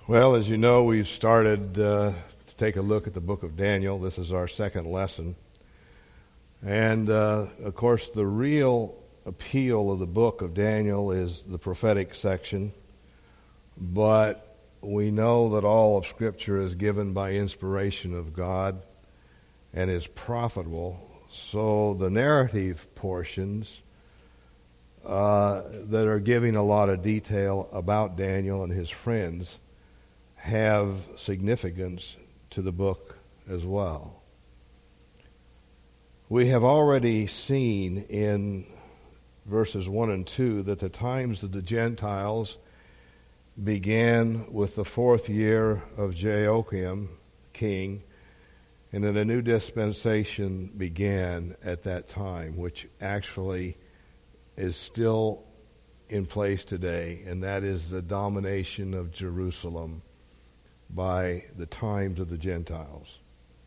Well, as you know, we've started to take a look at the book of Daniel. This is our second lesson. And, of course, the real appeal of the book of Daniel is the prophetic section. But we know that all of Scripture is given by inspiration of God and is profitable. So the narrative portions that are giving a lot of detail about Daniel and his friends have significance to the book as well. We have already seen in verses 1 and 2 that the times of the Gentiles began with the 4th year of Jehoiakim, king, and that a new dispensation began at that time, which actually is still in place today, and that is the domination of Jerusalem by the times of the Gentiles.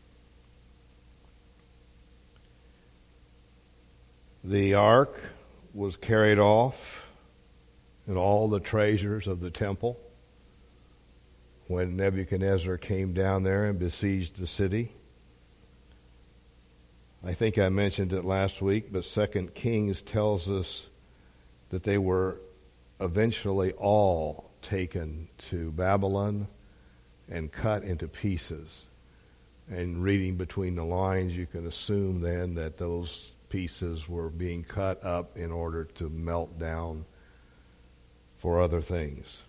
The ark was carried off and all the treasures of the temple when Nebuchadnezzar came down there and besieged the city. I think I mentioned it last week, but 2 Kings tells us that they were eventually all taken to Babylon and cut into pieces. And reading between the lines, you can assume then that those pieces were being cut up in order to melt down for other things.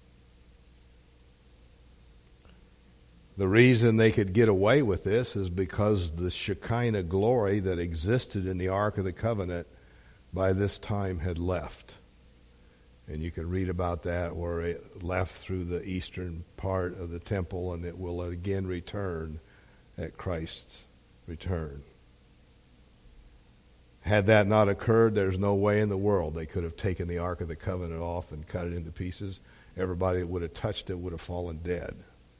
The reason they could get away with this is because the Shekinah glory that existed in the Ark of the Covenant by this time had left. And you can read about that where it left through the eastern part of the temple, and it will again return at Christ's return. Had that not occurred, there's no way in the world they could have taken the Ark of the Covenant off and cut it into pieces. Everybody that would have touched it would have fallen dead.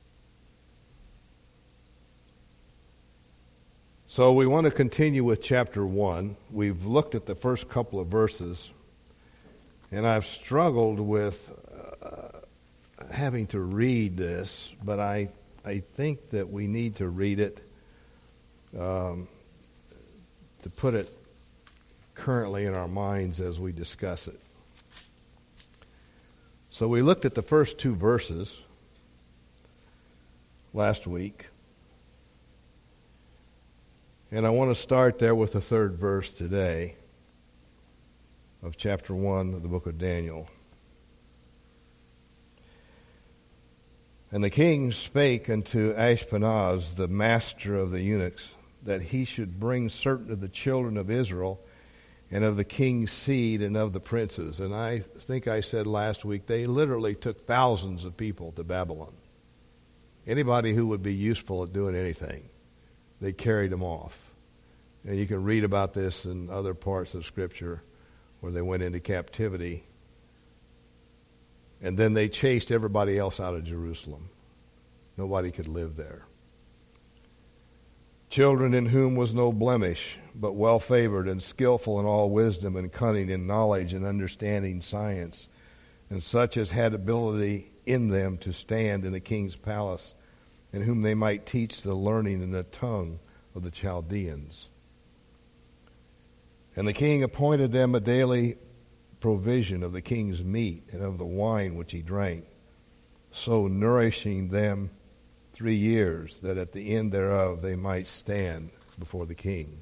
So we want to continue with chapter 1. We've looked at the first couple of verses, and I've struggled with having to read this, but I think that we need to read it to put it currently in our minds as we discuss it. So we looked at the first 2 verses last week, and I want to start there with the 3rd verse today of chapter 1 of the book of Daniel. And the king spake unto Ashpenaz, the master of the eunuchs, that he should bring certain of the children of Israel and of the king's seed and of the princes. And I think I said last week, they literally took thousands of people to Babylon. Anybody who would be useful at doing anything, they carried them off. And you can read about this in other parts of Scripture where they went into captivity. And then they chased everybody else out of Jerusalem. Nobody could live there. Children in whom was no blemish, but well-favored and skillful in all wisdom and cunning and knowledge and understanding science, and such as had ability in them to stand in the king's palace, and whom they might teach the learning and the tongue of the Chaldeans. And the king appointed them a daily provision of the king's meat and of the wine which he drank, so nourishing them 3 years, that at the end thereof they might stand before the king.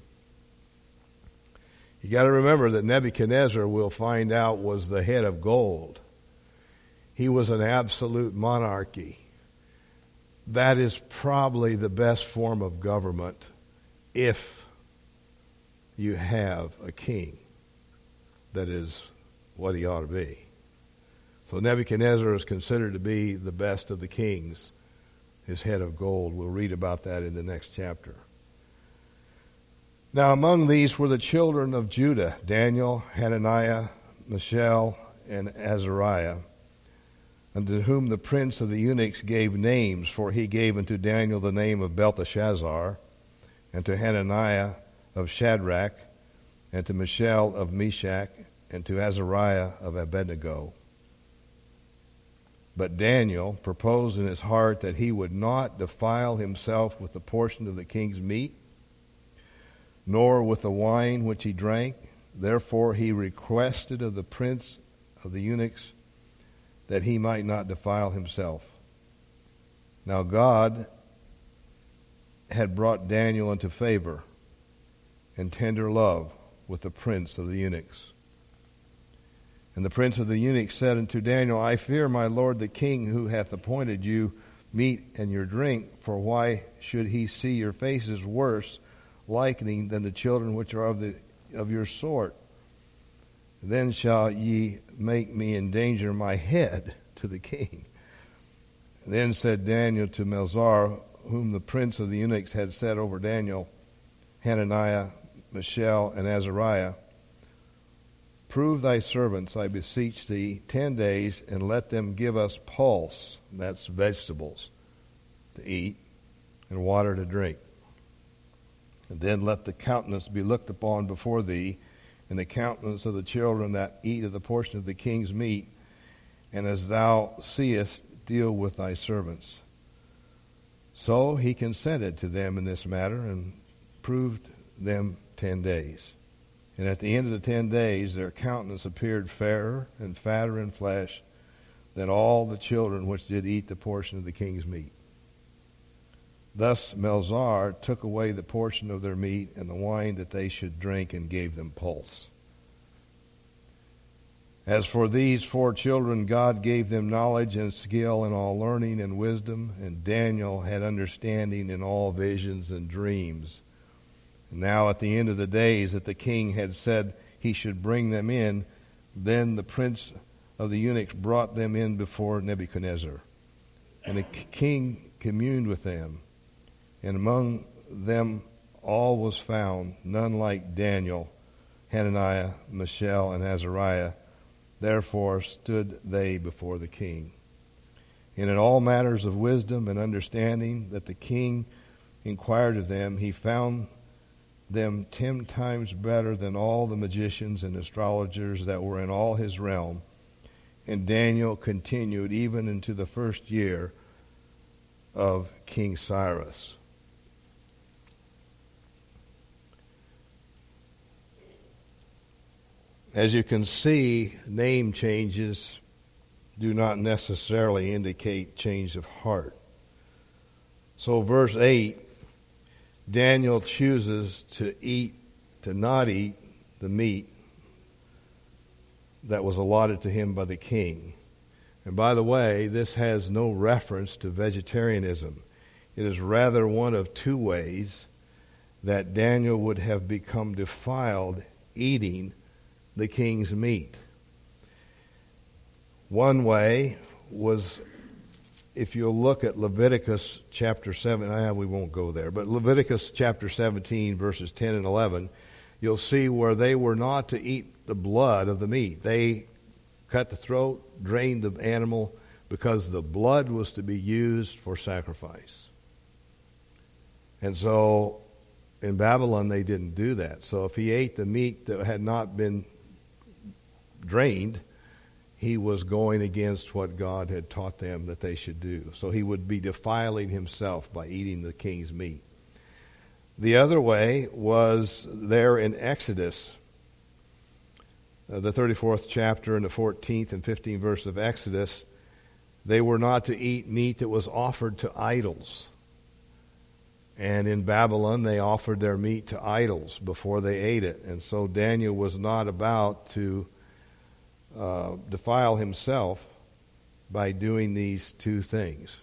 You got to remember that Nebuchadnezzar, we'll find out, was the head of gold. He was an absolute monarchy. That is probably the best form of government if you have a king that is what he ought to be. So Nebuchadnezzar is considered to be the best of the kings, his head of gold. We'll read about that in the next chapter. Now among these were the children of Judah, Daniel, Hananiah, Mishael, and Azariah, unto whom the prince of the eunuchs gave names, for he gave unto Daniel the name of Belteshazzar, and to Hananiah of Shadrach, and to Mishael of Meshach, and to Azariah of Abednego. But Daniel proposed in his heart that he would not defile himself with the portion of the king's meat, nor with the wine which he drank. Therefore he requested of the prince of the eunuchs that he might not defile himself. Now God had brought Daniel into favor and tender love with the prince of the eunuchs. And the prince of the eunuchs said unto Daniel, I fear my lord the king, who hath appointed you meat and your drink, for why should he see your faces worse likening than the children which are of your sort? Then shall ye make me endanger my head to the king. Then said Daniel to Melzar, whom the prince of the eunuchs had set over Daniel, Hananiah, Mishael, and Azariah, prove thy servants, I beseech thee, 10 days, and let them give us pulse, that's vegetables, to eat, and water to drink. And then let the countenance be looked upon before thee, and the countenance of the children that eat of the portion of the king's meat, and as thou seest, deal with thy servants. So he consented to them in this matter, and proved them 10 days. And at the end of the 10 days, their countenance appeared fairer and fatter in flesh than all the children which did eat the portion of the king's meat. Thus Melzar took away the portion of their meat and the wine that they should drink, and gave them pulse. As for these 4 children, God gave them knowledge and skill in all learning and wisdom, and Daniel had understanding in all visions and dreams. And now at the end of the days that the king had said he should bring them in, then the prince of the eunuchs brought them in before Nebuchadnezzar. And the king communed with them, and among them all was found none like Daniel, Hananiah, Mishael, and Azariah. Therefore stood they before the king. And in all matters of wisdom and understanding that the king inquired of them, he found them 10 times better than all the magicians and astrologers that were in all his realm. And Daniel continued even into the first year of King Cyrus. As you can see, name changes do not necessarily indicate change of heart. So verse 8, Daniel chooses to not eat the meat that was allotted to him by the king. And by the way, this has no reference to vegetarianism. It is rather one of 2 ways that Daniel would have become defiled eating the king's meat. One way was, if you'll look at Leviticus chapter 7, we won't go there, but Leviticus chapter 17, verses 10 and 11, you'll see where they were not to eat the blood of the meat. They cut the throat, drained the animal, because the blood was to be used for sacrifice. And so in Babylon, they didn't do that. So if he ate the meat that had not been drained, he was going against what God had taught them that they should do. So he would be defiling himself by eating the king's meat. The other way was there in Exodus, the 34th chapter and the 14th and 15th verse of Exodus. They were not to eat meat that was offered to idols. And in Babylon, they offered their meat to idols before they ate it. And so Daniel was not about to defile himself by doing these 2 things.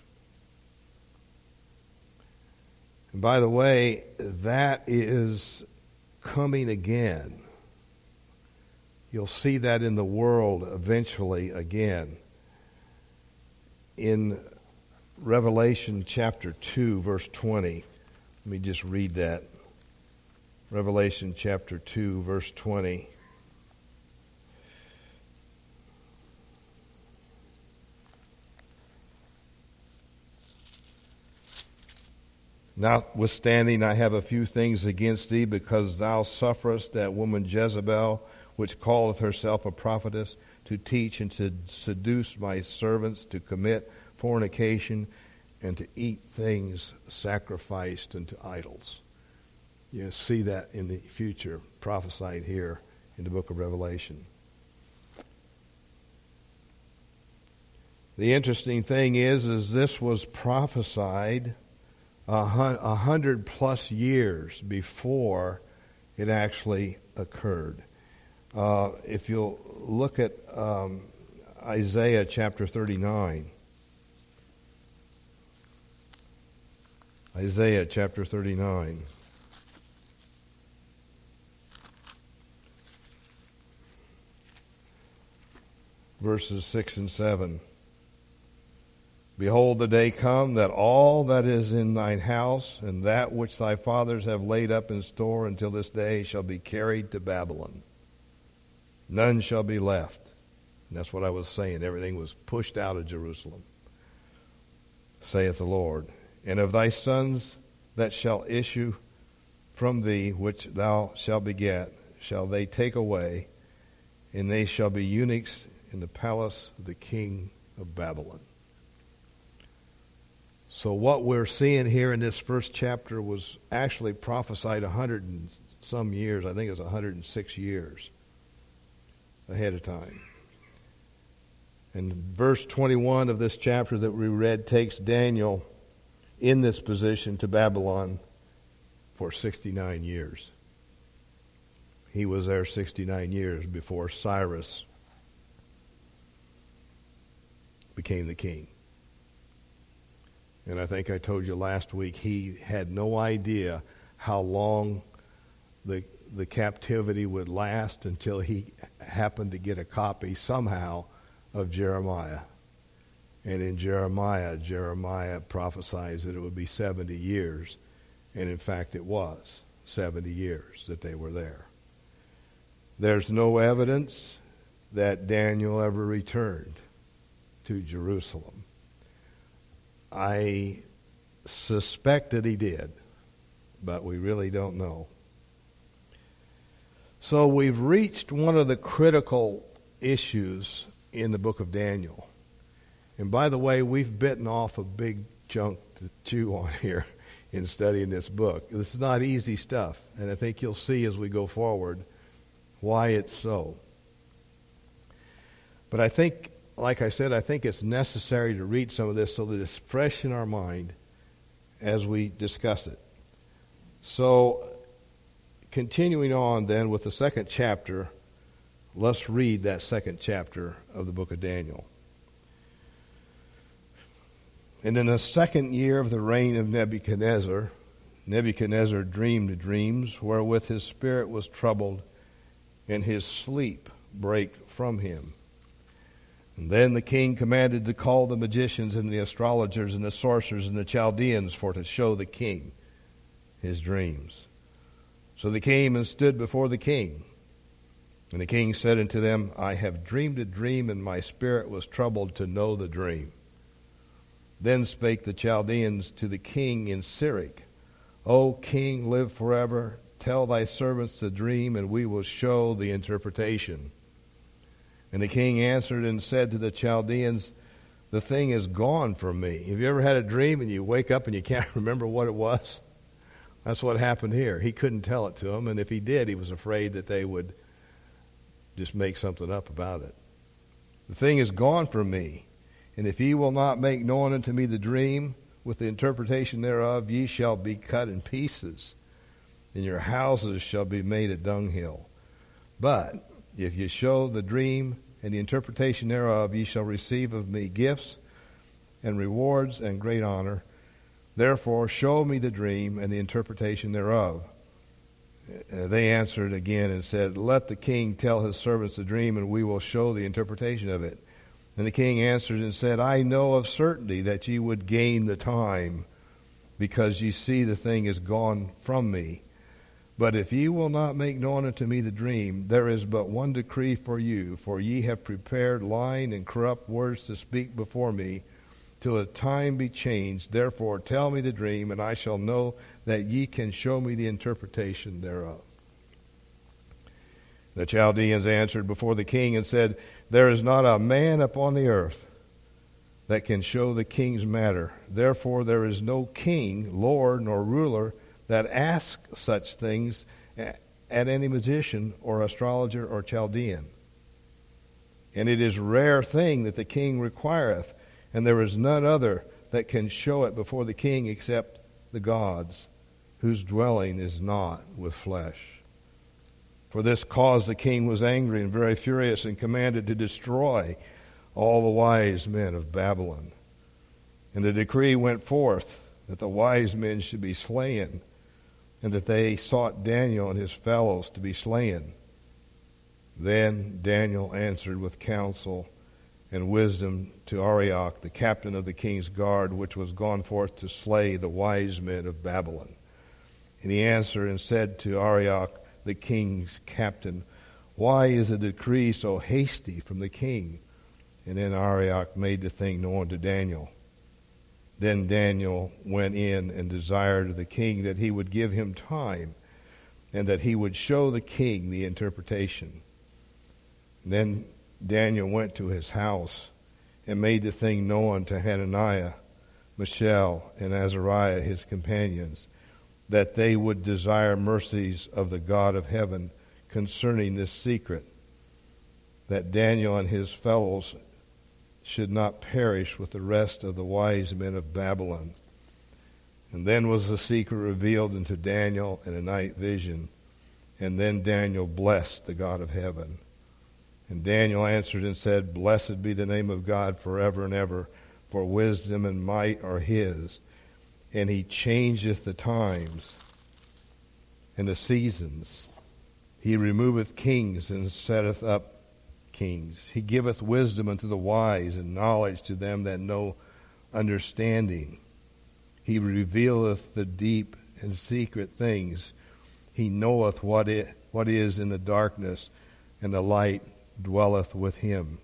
And by the way, that is coming again. You'll see that in the world eventually again. In Revelation chapter 2, verse 20, let me just read that. Revelation chapter 2, verse 20. Notwithstanding, I have a few things against thee, because thou sufferest that woman Jezebel, which calleth herself a prophetess, to teach and to seduce my servants to commit fornication and to eat things sacrificed unto idols. You see that in the future prophesied here in the book of Revelation. The interesting thing is this was prophesied 100+ years before it actually occurred. If you'll look at Isaiah chapter 39. Isaiah chapter 39. Verses 6 and 7. Behold, the day come that all that is in thine house and that which thy fathers have laid up in store until this day shall be carried to Babylon. None shall be left. And that's what I was saying. Everything was pushed out of Jerusalem, saith the Lord. And of thy sons that shall issue from thee, which thou shalt beget, shall they take away, and they shall be eunuchs in the palace of the king of Babylon. So what we're seeing here in this first chapter was actually prophesied 100 and some years. I think it was 106 years ahead of time. And verse 21 of this chapter that we read takes Daniel in this position to Babylon for 69 years. He was there 69 years before Cyrus became the king. And I think I told you last week he had no idea how long the captivity would last until he happened to get a copy somehow of Jeremiah. And in Jeremiah prophesies that it would be 70 years. And in fact it was 70 years that they were there. There's no evidence that Daniel ever returned to Jerusalem. I suspect that he did, but we really don't know. So we've reached one of the critical issues in the book of Daniel. And by the way, we've bitten off a big chunk to chew on here in studying this book. This is not easy stuff, and I think you'll see as we go forward why it's so. But I think, like I said, I think it's necessary to read some of this so that it's fresh in our mind as we discuss it. So, continuing on then with the second chapter, let's read that second chapter of the book of Daniel. And in the second year of the reign of Nebuchadnezzar, Nebuchadnezzar dreamed dreams wherewith his spirit was troubled, and his sleep brake from him. And then the king commanded to call the magicians and the astrologers and the sorcerers and the Chaldeans for to show the king his dreams. So they came and stood before the king. And the king said unto them, I have dreamed a dream, and my spirit was troubled to know the dream. Then spake the Chaldeans to the king in Syriac, O king, live forever. Tell thy servants the dream, and we will show the interpretation. And the king answered and said to the Chaldeans, the thing is gone from me. Have you ever had a dream and you wake up and you can't remember what it was? That's what happened here. He couldn't tell it to them, and if he did, he was afraid that they would just make something up about it. The thing is gone from me, and if ye will not make known unto me the dream with the interpretation thereof, ye shall be cut in pieces, and your houses shall be made a dunghill. But if ye show the dream and the interpretation thereof, ye shall receive of me gifts and rewards and great honor. Therefore show me the dream and the interpretation thereof. They answered again and said, let the king tell his servants the dream, and we will show the interpretation of it. And the king answered and said, I know of certainty that ye would gain the time, because ye see the thing is gone from me. But if ye will not make known unto me the dream, there is but one decree for you, for ye have prepared lying and corrupt words to speak before me, till the time be changed. Therefore tell me the dream, and I shall know that ye can show me the interpretation thereof. The Chaldeans answered before the king and said, There is not a man upon the earth that can show the king's matter. Therefore there is no king, lord, nor ruler that asks such things at any magician or astrologer or Chaldean. And it is a rare thing that the king requireth, and there is none other that can show it before the king except the gods, whose dwelling is not with flesh. For this cause the king was angry and very furious, and commanded to destroy all the wise men of Babylon. And the decree went forth that the wise men should be slain, and that they sought Daniel and his fellows to be slain. Then Daniel answered with counsel and wisdom to Arioch, the captain of the king's guard, which was gone forth to slay the wise men of Babylon. And he answered and said to Arioch, the king's captain, Why is a decree so hasty from the king? And then Arioch made the thing known to Daniel. Then Daniel went in and desired of the king that he would give him time, and that he would show the king the interpretation. Then Daniel went to his house and made the thing known to Hananiah, Mishael, and Azariah, his companions, that they would desire mercies of the God of heaven concerning this secret, that Daniel and his fellows should not perish with the rest of the wise men of Babylon. And then was the secret revealed unto Daniel in a night vision. And then Daniel blessed the God of heaven. And Daniel answered and said, Blessed be the name of God forever and ever, for wisdom and might are his. And he changeth the times and the seasons. He removeth kings and setteth up kings. He giveth wisdom unto the wise, and knowledge to them that know understanding. He revealeth the deep and secret things. He knoweth what is in the darkness, and the light dwelleth with him.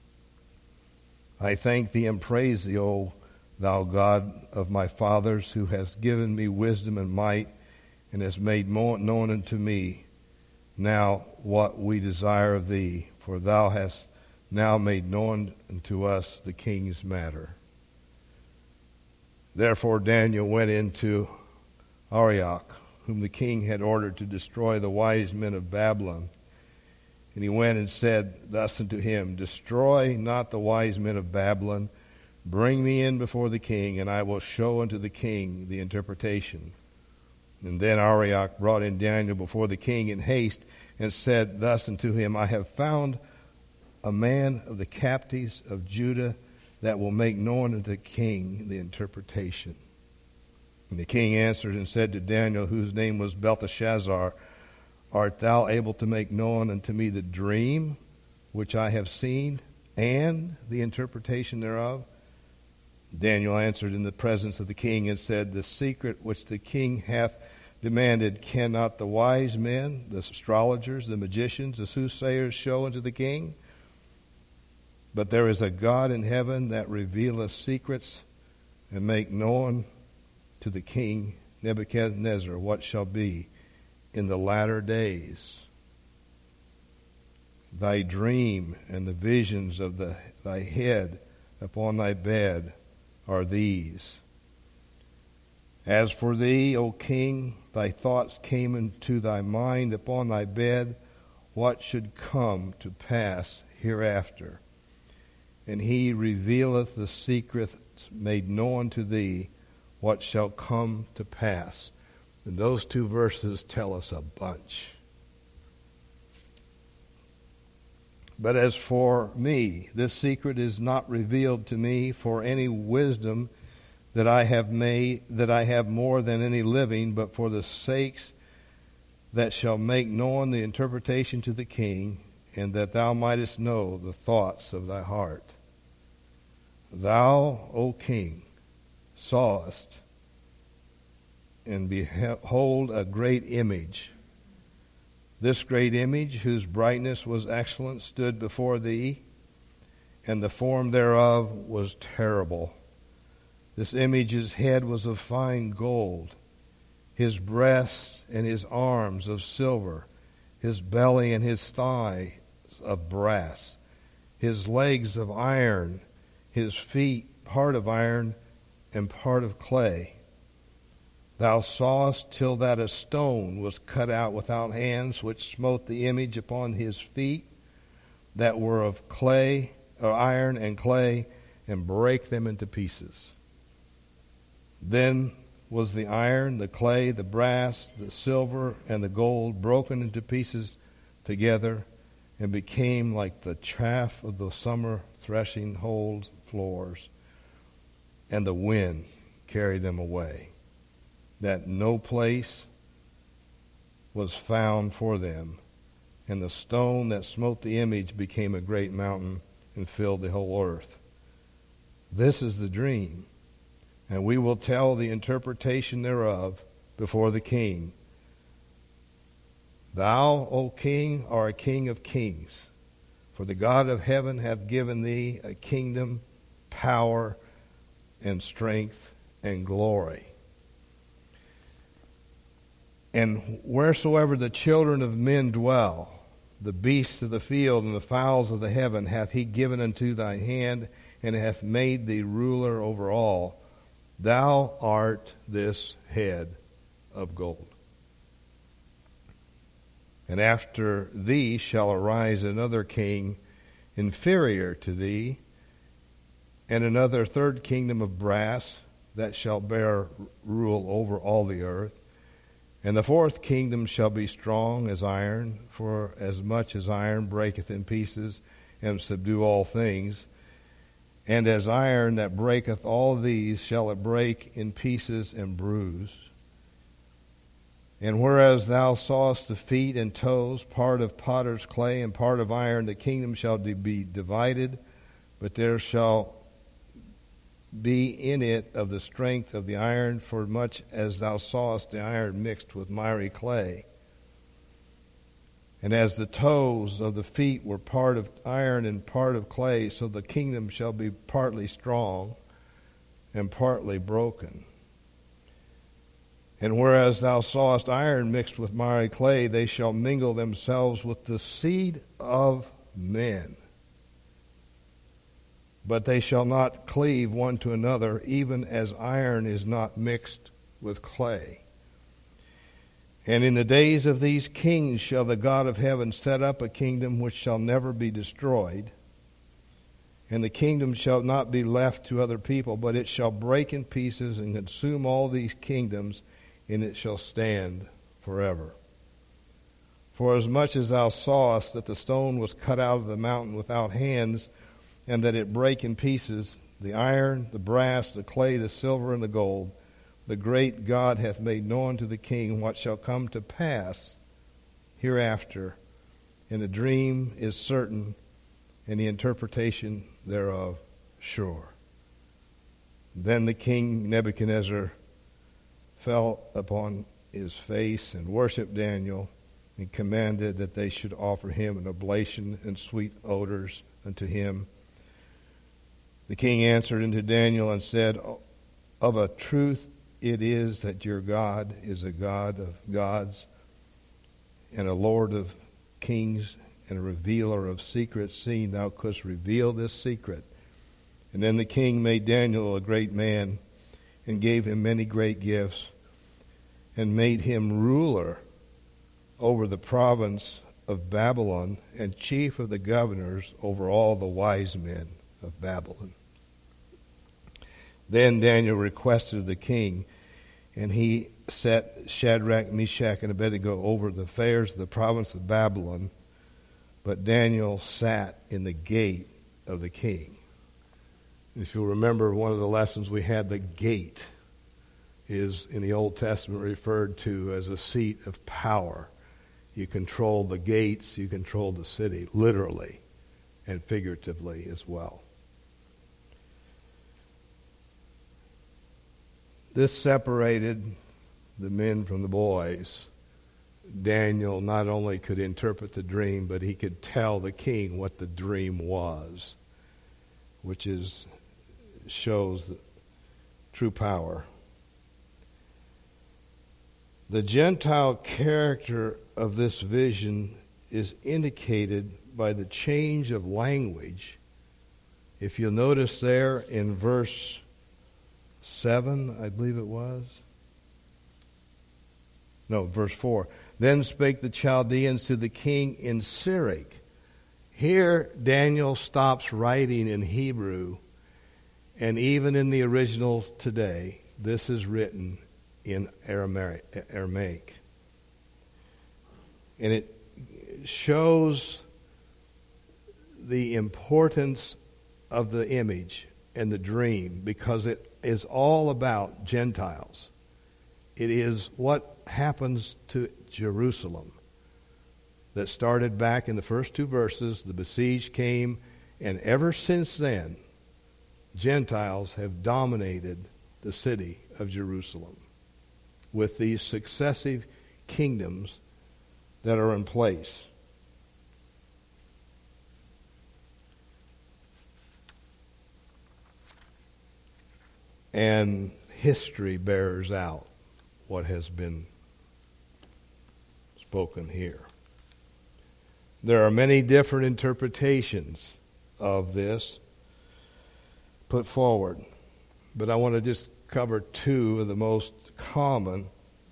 I thank thee and praise thee, O thou God of my fathers, who hast given me wisdom and might, and hast made known unto me now what we desire of thee. For thou hast now made known unto us the king's matter. Therefore Daniel went into Arioch, whom the king had ordered to destroy the wise men of Babylon. And he went and said thus unto him, Destroy not the wise men of Babylon. Bring me in before the king, and I will show unto the king the interpretation. And then Arioch brought in Daniel before the king in haste, and said thus unto him, I have found a man of the captives of Judah that will make known unto the king the interpretation. And the king answered and said to Daniel, whose name was Belteshazzar, Art thou able to make known unto me the dream which I have seen, and the interpretation thereof? Daniel answered in the presence of the king and said, The secret which the king hath demanded cannot the wise men, the astrologers, the magicians, the soothsayers show unto the king? But there is a God in heaven that revealeth secrets, and make known to the king Nebuchadnezzar what shall be in the latter days. Thy dream and the visions of thy head upon thy bed are these. As for thee, O king, thy thoughts came into thy mind upon thy bed, what should come to pass hereafter. And he revealeth the secrets made known to thee, what shall come to pass. And those two verses tell us a bunch. But as for me, this secret is not revealed to me for any wisdom that I have more than any living, but for the sakes that shall make known the interpretation to the king, and that thou mightest know the thoughts of thy heart. Thou, O king, sawest, and behold a great image. This great image, whose brightness was excellent, stood before thee, and the form thereof was terrible. This image's head was of fine gold, his breasts and his arms of silver, his belly and his thighs of brass, his legs of iron, his feet part of iron and part of clay. Thou sawest till that a stone was cut out without hands, which smote the image upon his feet, that were of clay, or iron and clay, and brake them into pieces. Then was the iron, the clay, the brass, the silver, and the gold broken into pieces together, and became like the chaff of the summer threshing hold floors, and the wind carried them away, that no place was found for them. And the stone that smote the image became a great mountain and filled the whole earth. This is the dream, and we will tell the interpretation thereof before the king. Thou, O king, art a king of kings, for the God of heaven hath given thee a kingdom, power, and strength, and glory. And wheresoever the children of men dwell, the beasts of the field and the fowls of the heaven hath he given unto thy hand, and hath made thee ruler over all. Thou art this head of gold. And after thee shall arise another king inferior to thee, and another third kingdom of brass, that shall bear rule over all the earth. And the fourth kingdom shall be strong as iron, for as much as iron breaketh in pieces, and subdue all things. And as iron that breaketh all these shall it break in pieces and bruise. And whereas thou sawest the feet and toes, part of potter's clay and part of iron, the kingdom shall be divided, but there shall be in it of the strength of the iron, for much as thou sawest the iron mixed with miry clay. And as the toes of the feet were part of iron and part of clay, so the kingdom shall be partly strong and partly broken. And whereas thou sawest iron mixed with miry clay, they shall mingle themselves with the seed of men. But they shall not cleave one to another, even as iron is not mixed with clay. And in the days of these kings shall the God of heaven set up a kingdom which shall never be destroyed. And the kingdom shall not be left to other people, but it shall break in pieces and consume all these kingdoms, and it shall stand forever. For as much as thou sawest that the stone was cut out of the mountain without hands, and that it brake in pieces, the iron, the brass, the clay, the silver, and the gold, the great God hath made known to the king what shall come to pass hereafter, and the dream is certain, and the interpretation thereof sure. Then the king Nebuchadnezzar fell upon his face and worshipped Daniel, and commanded that they should offer him an oblation and sweet odors unto him. The king answered unto Daniel and said, Of a truth it is that your God is a God of gods, and a Lord of kings, and a revealer of secrets, seeing thou couldst reveal this secret. And then the king made Daniel a great man, and gave him many great gifts, and made him ruler over the province of Babylon, and chief of the governors over all the wise men of Babylon. Then Daniel requested of the king, and he set Shadrach, Meshach, and Abednego over the affairs of the province of Babylon. But Daniel sat in the gate of the king. If you'll remember, one of the lessons we had, the gate is in the Old Testament referred to as a seat of power. You control the gates, you control the city, literally and figuratively as well. This separated the men from the boys. Daniel not only could interpret the dream, but he could tell the king what the dream was, which shows the true power. The Gentile character of this vision is indicated by the change of language. If you'll notice there in verse 7, I believe it was. No, verse 4. Then spake the Chaldeans to the king in Syriac. Here, Daniel stops writing in Hebrew, and even in the original today, this is written in Aramaic. And it shows the importance of the image and the dream, because it is all about Gentiles. It is what happens to Jerusalem that started back in the first two verses. The besieged came, and ever since then, Gentiles have dominated the city of Jerusalem with these successive kingdoms that are in place. And history bears out what has been spoken here. There are many different interpretations of this put forward, but I want to just cover two of the most common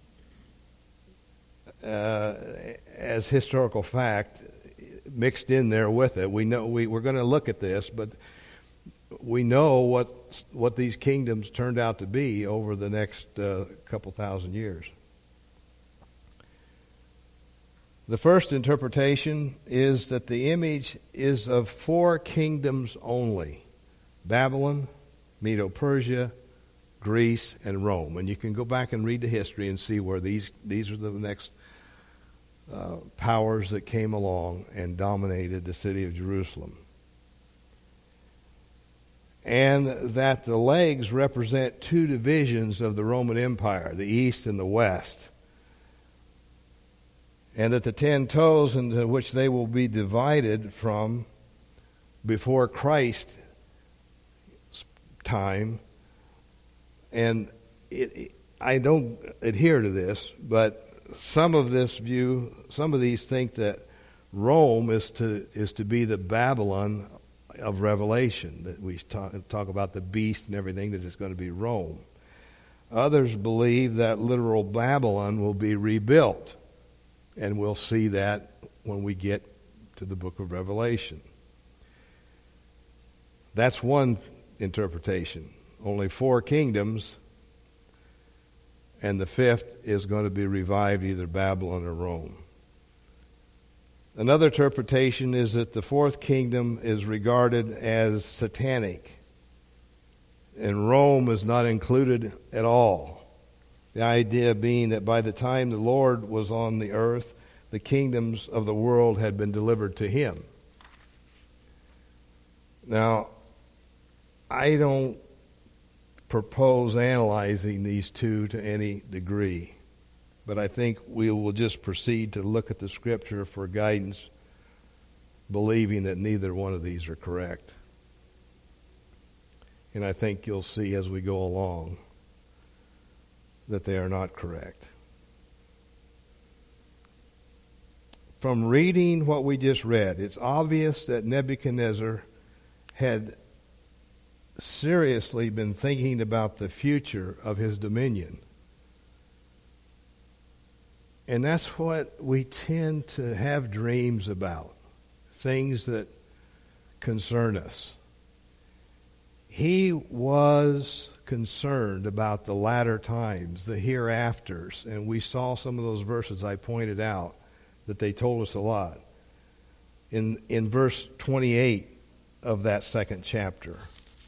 as historical fact mixed in there with it. We know we're going to look at this, but we know what these kingdoms turned out to be over the next couple thousand years. The first interpretation is that the image is of four kingdoms only: Babylon, Medo-Persia, Greece, and Rome. And you can go back and read the history and see where these are the next powers that came along and dominated the city of Jerusalem. And that the legs represent two divisions of the Roman Empire, the east and the west. And that the 10 toes into which they will be divided from before Christ's time. And I don't adhere to this, but some of these think that Rome is to be the Babylon of Revelation, that we talk about the beast and everything, that it's going to be Rome. Others believe that literal Babylon will be rebuilt, and we'll see that when we get to the book of Revelation. That's one interpretation. Only four kingdoms, and the fifth is going to be revived, either Babylon or Rome. Another interpretation is that the fourth kingdom is regarded as satanic, and Rome is not included at all. The idea being that by the time the Lord was on the earth, the kingdoms of the world had been delivered to him. Now, I don't propose analyzing these two to any degree, but I think we will just proceed to look at the Scripture for guidance, believing that neither one of these are correct. And I think you'll see as we go along that they are not correct. From reading what we just read, it's obvious that Nebuchadnezzar had seriously been thinking about the future of his dominion. And that's what we tend to have dreams about, things that concern us. He was concerned about the latter times, the hereafters, and we saw some of those verses I pointed out that they told us a lot. In verse 28 of that second chapter.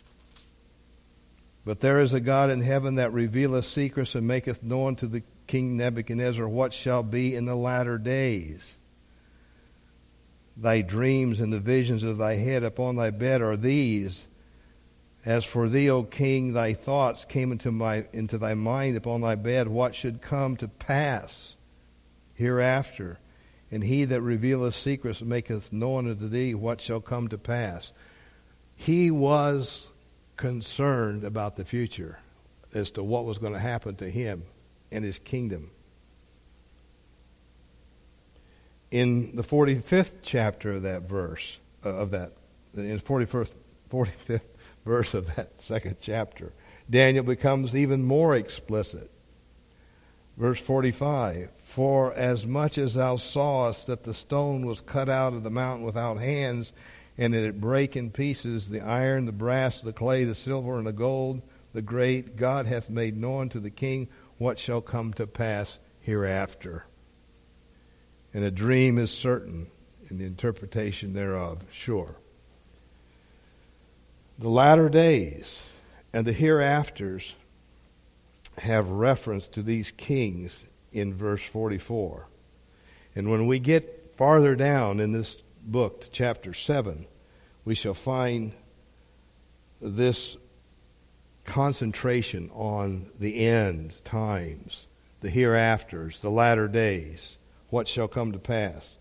But there is a God in heaven that revealeth secrets and maketh known to the King Nebuchadnezzar what shall be in the latter days. Thy dreams and the visions of thy head upon thy bed are these. As for thee, O king, thy thoughts came into thy mind upon thy bed, what should come to pass hereafter. And he that revealeth secrets maketh known unto thee what shall come to pass. He was concerned about the future as to what was going to happen to him and his kingdom. In the 45th chapter of that verse, in the 45th verse of that second chapter, Daniel becomes even more explicit. Verse 45, "For as much as thou sawest that the stone was cut out of the mountain without hands, and that it brake in pieces, the iron, the brass, the clay, the silver, and the gold, the great, God hath made known to the king what shall come to pass hereafter. And a dream is certain, and the interpretation thereof sure." The latter days and the hereafters have reference to these kings in verse 44. And when we get farther down in this book to chapter 7, we shall find this concentration on the end times, the hereafters, the latter days, what shall come to pass.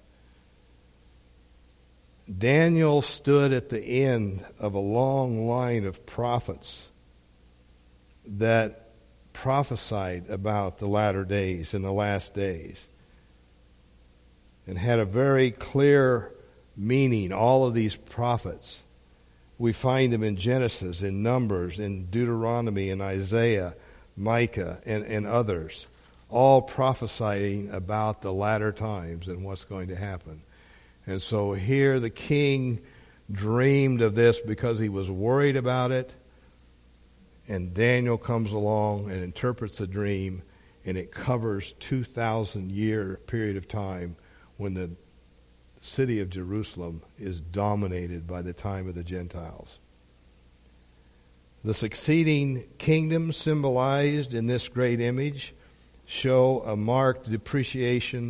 Daniel stood at the end of a long line of prophets that prophesied about the latter days and the last days, and had a very clear meaning. All of these prophets, we find them in Genesis, in Numbers, in Deuteronomy, in Isaiah, Micah, and others, all prophesying about the latter times and what's going to happen. And so here the king dreamed of this because he was worried about it. And Daniel comes along and interprets the dream, and it covers 2,000-year period of time when the city of Jerusalem is dominated by the time of the Gentiles. The succeeding kingdoms symbolized in this great image show a marked depreciation.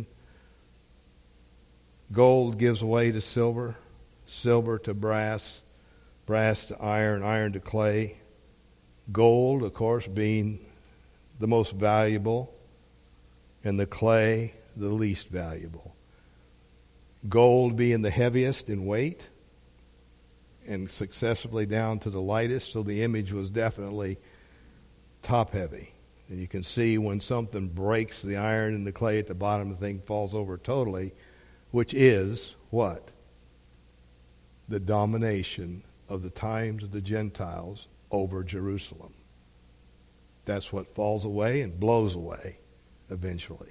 Gold gives way to silver, silver to brass, brass to iron, iron to clay. Gold, of course, being the most valuable, and the clay the least valuable. Gold being the heaviest in weight, and successively down to the lightest, so the image was definitely top-heavy. And you can see when something breaks the iron and the clay at the bottom, the thing falls over totally, which is what? The domination of the times of the Gentiles over Jerusalem. That's what falls away and blows away eventually.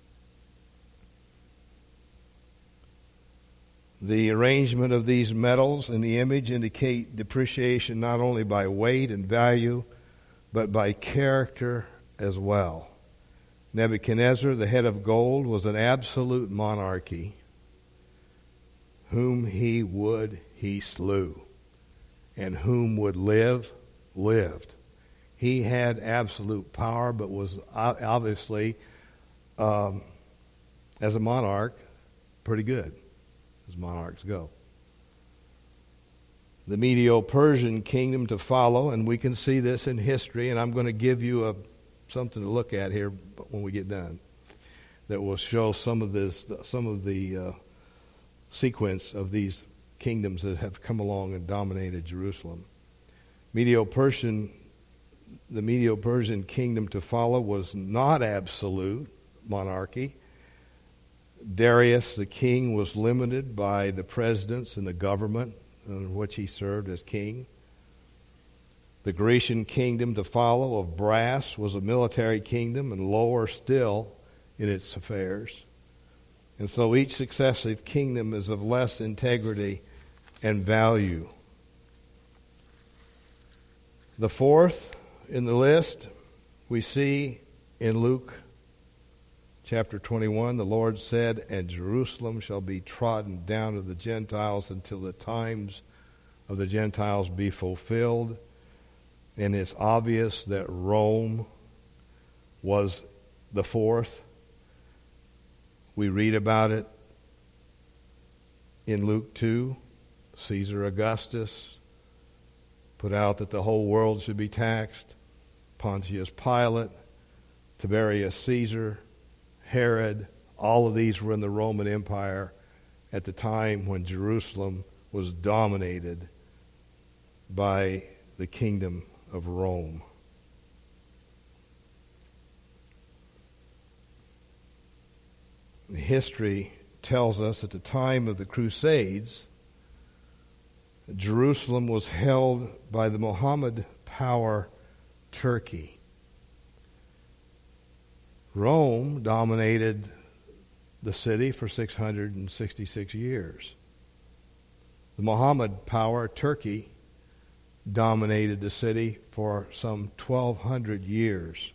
The arrangement of these metals in the image indicate depreciation not only by weight and value, but by character as well. Nebuchadnezzar, the head of gold, was an absolute monarchy. Whom he would, he slew. And whom would live, lived. He had absolute power, but was obviously, as a monarch, pretty good, as monarchs go. The Medo-Persian kingdom to follow, and we can see this in history, and I'm going to give you something to look at here when we get done, that will show some of the sequence of these kingdoms that have come along and dominated Jerusalem. The Medo-Persian kingdom to follow was not absolute monarchy. Darius, the king, was limited by the presidents and the government in which he served as king. The Grecian kingdom to follow of brass was a military kingdom and lower still in its affairs. And so each successive kingdom is of less integrity and value. The fourth in the list we see in Luke chapter 21, the Lord said, "And Jerusalem shall be trodden down of the Gentiles until the times of the Gentiles be fulfilled." And it's obvious that Rome was the fourth. We read about it in Luke 2. Caesar Augustus put out that the whole world should be taxed. Pontius Pilate, Tiberius Caesar, Herod, all of these were in the Roman Empire at the time when Jerusalem was dominated by the kingdom of Rome. History tells us at the time of the Crusades, Jerusalem was held by the Mohammed power Turkey. Rome dominated the city for 666 years. The Mohammed power Turkey dominated the city for some 1,200 years.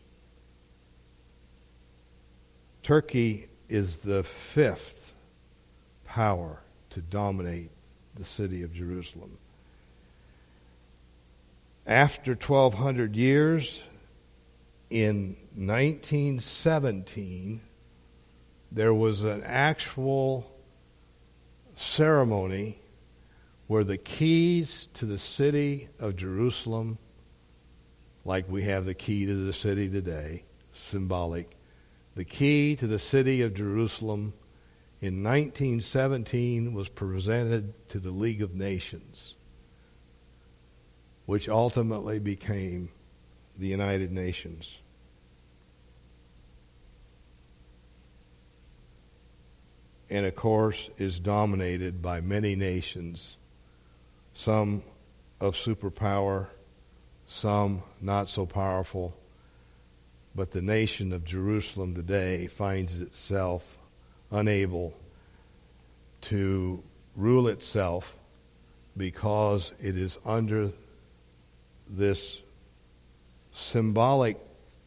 Turkey is the fifth power to dominate the city of Jerusalem. After 1,200 years, in 1917, there was an actual ceremony where the keys to the city of Jerusalem, like we have the key to the city today, symbolic, the key to the city of Jerusalem in 1917 was presented to the League of Nations, which ultimately became the United Nations. And of course is dominated by many nations, some of superpower, some not so powerful. But the nation of Jerusalem today finds itself unable to rule itself because it is under this symbolic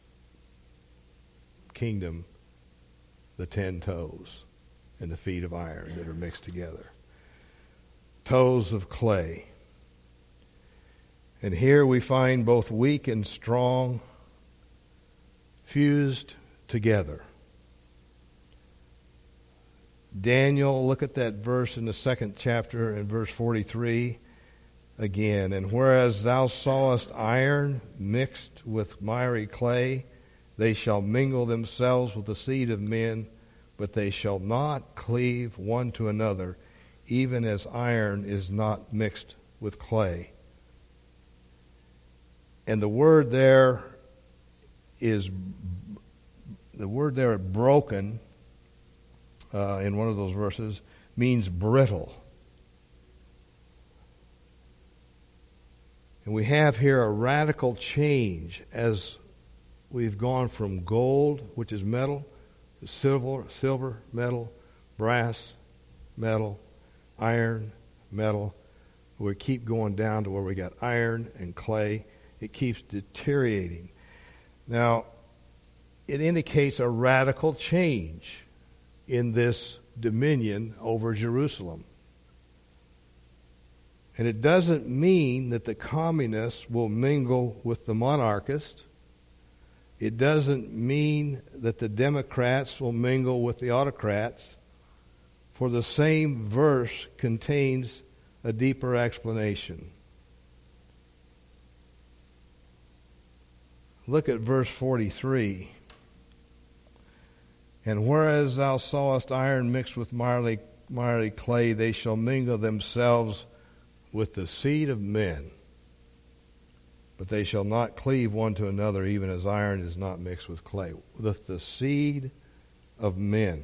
kingdom, the 10 toes and the feet of iron that are mixed together. Toes of clay. And here we find both weak and strong fused together. Daniel, look at that verse in the 2nd chapter in verse 43 again. And whereas thou sawest iron mixed with miry clay, they shall mingle themselves with the seed of men, but they shall not cleave one to another, even as iron is not mixed with clay. And the word there broken in one of those verses means brittle. And we have here a radical change as we've gone from gold, which is metal, to silver, metal, brass, metal, iron, metal. We keep going down to where we got iron and clay. It keeps deteriorating. Now, it indicates a radical change in this dominion over Jerusalem. And it doesn't mean that the communists will mingle with the monarchists. It doesn't mean that the Democrats will mingle with the autocrats, for the same verse contains a deeper explanation. Look at verse 43. And whereas thou sawest iron mixed with miry clay, they shall mingle themselves with the seed of men. But they shall not cleave one to another, even as iron is not mixed with clay. With the seed of men.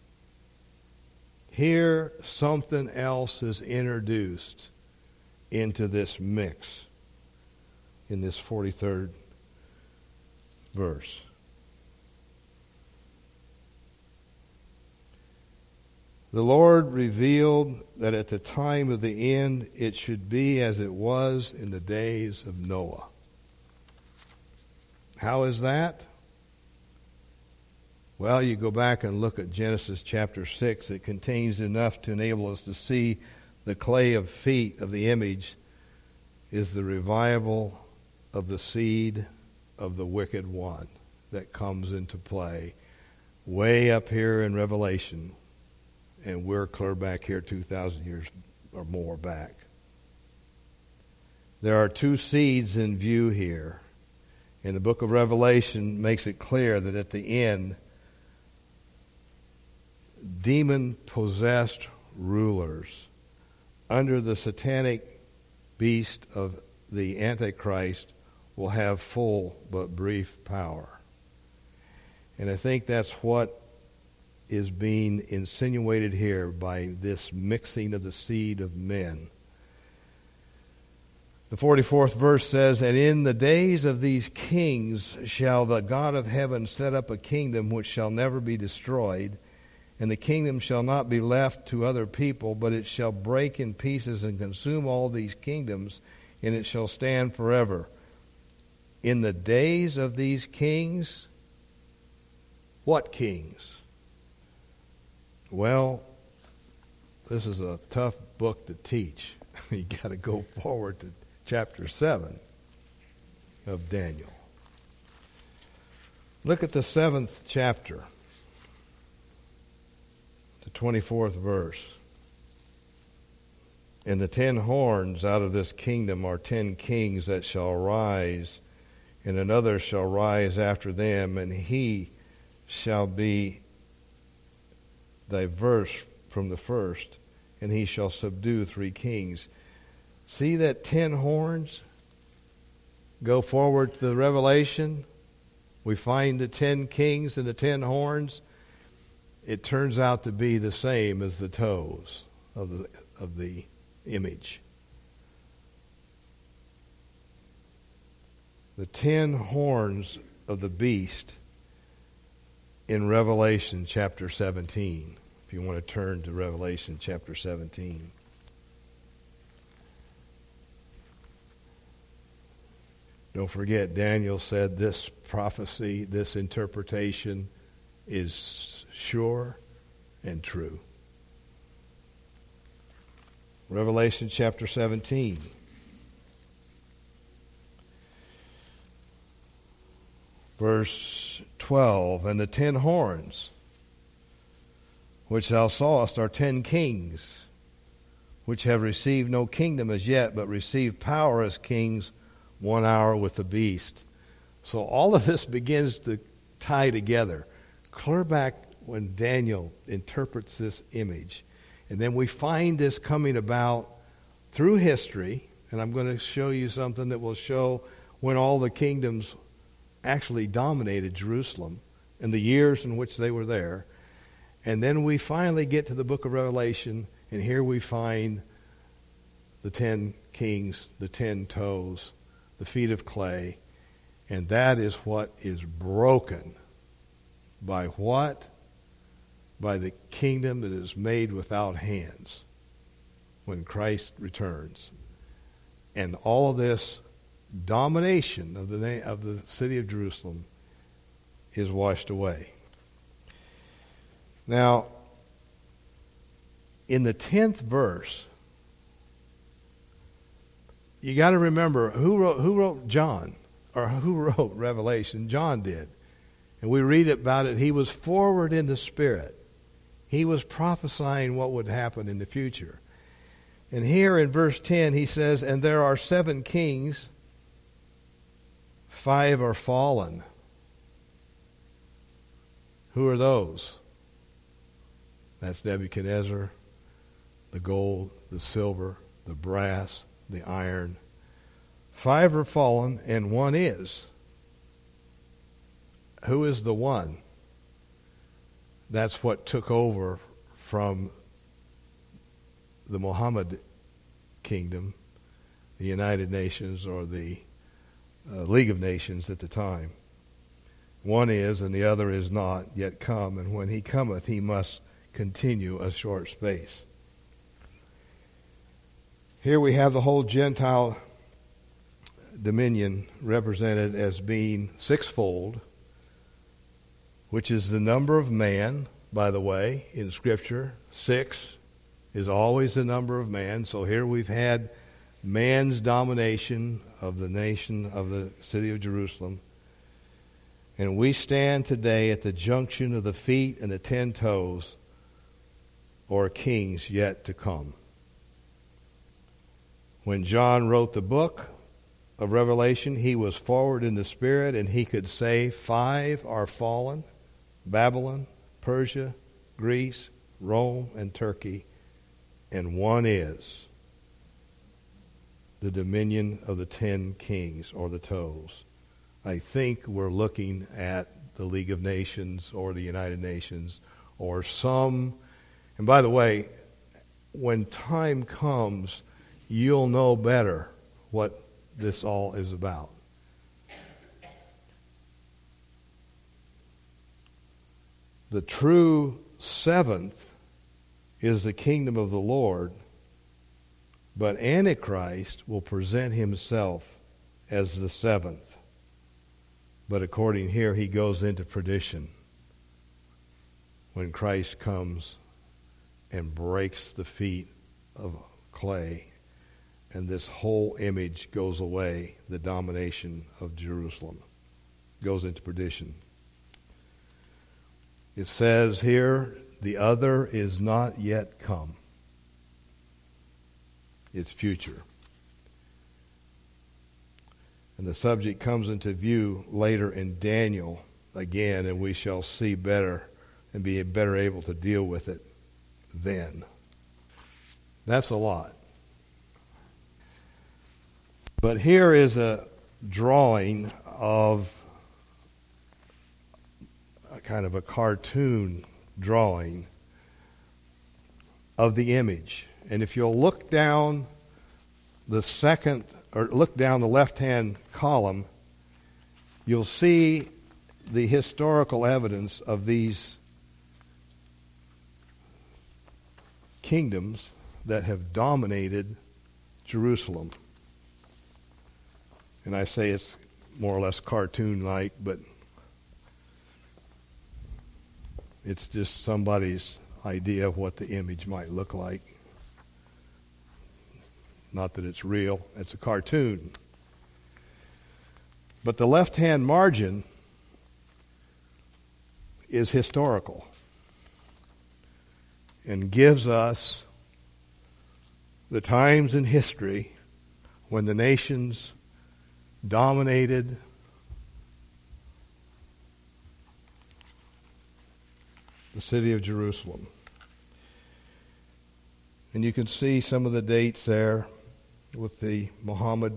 Here, something else is introduced into this mix in this 43rd verse. The Lord revealed that at the time of the end it should be as it was in the days of Noah. How is that? Well, you go back and look at Genesis chapter 6. It contains enough to enable us to see the clay of feet of the image is the revival of the seed of the wicked one that comes into play way up here in Revelation. And we're clear back here 2,000 years or more back. There are two seeds in view here. And the book of Revelation makes it clear that at the end, demon-possessed rulers under the satanic beast of the Antichrist will have full but brief power. And I think that's what is being insinuated here by this mixing of the seed of men. The 44th verse says, "And in the days of these kings shall the God of heaven set up a kingdom which shall never be destroyed, and the kingdom shall not be left to other people, but it shall break in pieces and consume all these kingdoms, and it shall stand forever." In the days of these kings, what kings? Well, this is a tough book to teach. You got to go forward to chapter 7 of Daniel. Look at the 7th chapter, the 24th verse. "And the 10 horns out of this kingdom are 10 kings that shall rise, and another shall rise after them, and he shall be diverse from the first, and he shall subdue 3 kings." See that 10 horns? Go forward to the Revelation. We find the 10 kings and the 10 horns. It turns out to be the same as the toes of the image. The 10 horns of the beast in Revelation chapter 17. If you want to turn to Revelation chapter 17. Don't forget, Daniel said this prophecy, this interpretation is sure and true. Revelation chapter 17. Verse 12, "And the 10 horns which thou sawest are 10 kings, which have received no kingdom as yet, but received power as kings 1 hour with the beast." So all of this begins to tie together. Clear back when Daniel interprets this image. And then we find this coming about through history. And I'm going to show you something that will show when all the kingdoms actually dominated Jerusalem and the years in which they were there. And then we finally get to the book of Revelation, and here we find the 10 kings, the 10 toes, the feet of clay, and that is what is broken. By what? By the kingdom that is made without hands when Christ returns. And all of this domination of the city of Jerusalem is washed away. Now, in the 10th verse, you got to remember who wrote John, or who wrote Revelation. John did. And we read about it. He was forward in the Spirit. He was prophesying what would happen in the future. And here in verse 10 he says, "And there are 7 kings, 5 are fallen." Who are those? That's Nebuchadnezzar, the gold, the silver, the brass, the iron. 5 are fallen, and 1 is. Who is the 1? That's what took over from the Muhammad kingdom, the United Nations, or the League of Nations at the time. 1 is, and the other is not yet come, and when he cometh, he must continue a short space. Here we have the whole Gentile dominion represented as being 6-fold, which is the number of man, by the way, in Scripture. 6 is always the number of man. So here we've had man's domination of the nation of the city of Jerusalem. And we stand today at the junction of the feet and the 10 toes, or kings yet to come. When John wrote the book of Revelation, he was forward in the Spirit, and he could say 5 are fallen: Babylon, Persia, Greece, Rome, and Turkey, and 1 is the dominion of the 10 kings, or the toes. I think we're looking at the League of Nations or the United Nations or some. And by the way, when time comes, you'll know better what this all is about. The true seventh is the kingdom of the Lord, but Antichrist will present himself as the seventh. But according here, he goes into perdition when Christ comes and breaks the feet of clay, and this whole image goes away. The domination of Jerusalem goes into perdition. It says here, the other is not yet come. It's future. And the subject comes into view later in Daniel again, and we shall see better and be better able to deal with it then. That's a lot. But here is a drawing of a kind of a cartoon drawing of the image. And if you'll look down the left-hand column, you'll see the historical evidence of these kingdoms that have dominated Jerusalem. And I say it's more or less cartoon-like, but it's just somebody's idea of what the image might look like. Not that it's real, it's a cartoon. But the left-hand margin is historical and gives us the times in history when the nations dominated the city of Jerusalem. And you can see some of the dates there with the Muhammad,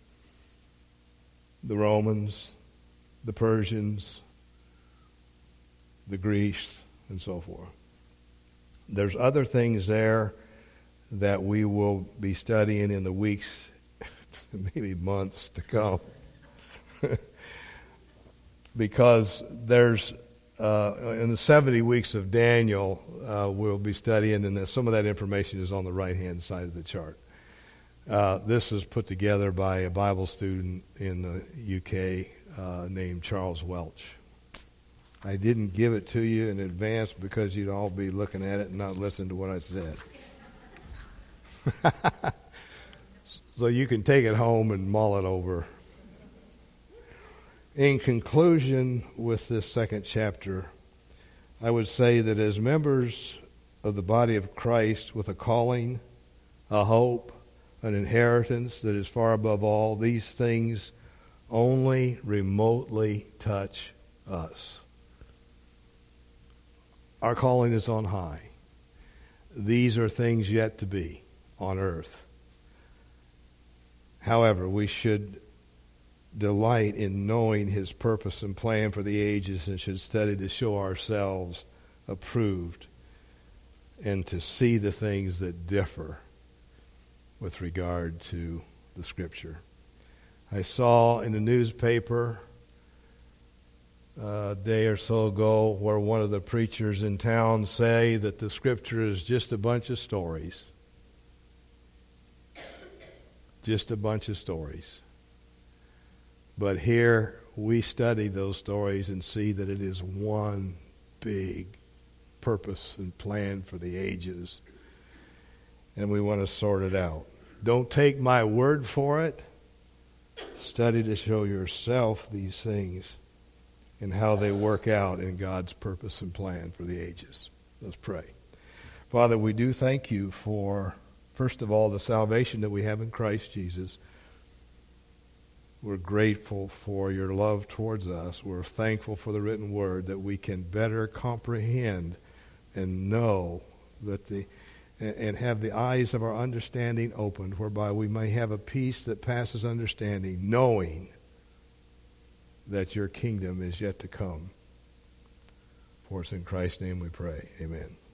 the Romans, the Persians, the Greeks, and so forth. There's other things there that we will be studying in the weeks, maybe months to come. Because there's, in the 70 weeks of Daniel, we'll be studying, and some of that information is on the right-hand side of the chart. This was put together by a Bible student in the UK named Charles Welch. I didn't give it to you in advance because you'd all be looking at it and not listening to what I said. So you can take it home and mull it over. In conclusion with this second chapter, I would say that as members of the body of Christ with a calling, a hope, an inheritance that is far above all, these things only remotely touch us. Our calling is on high. These are things yet to be on earth. However, we should delight in knowing His purpose and plan for the ages, and should study to show ourselves approved and to see the things that differ with regard to the Scripture. I saw in the newspaper a day or so ago where one of the preachers in town say that the Scripture is just a bunch of stories. Just a bunch of stories. But here we study those stories and see that it is one big purpose and plan for the ages. And we want to sort it out. Don't take my word for it. Study to show yourself these things and how they work out in God's purpose and plan for the ages. Let's pray. Father, we do thank you for, first of all, the salvation that we have in Christ Jesus. We're grateful for your love towards us. We're thankful for the written word that we can better comprehend and know that and have the eyes of our understanding opened, whereby we may have a peace that passes understanding, knowing that your kingdom is yet to come. For it's in Christ's name we pray. Amen.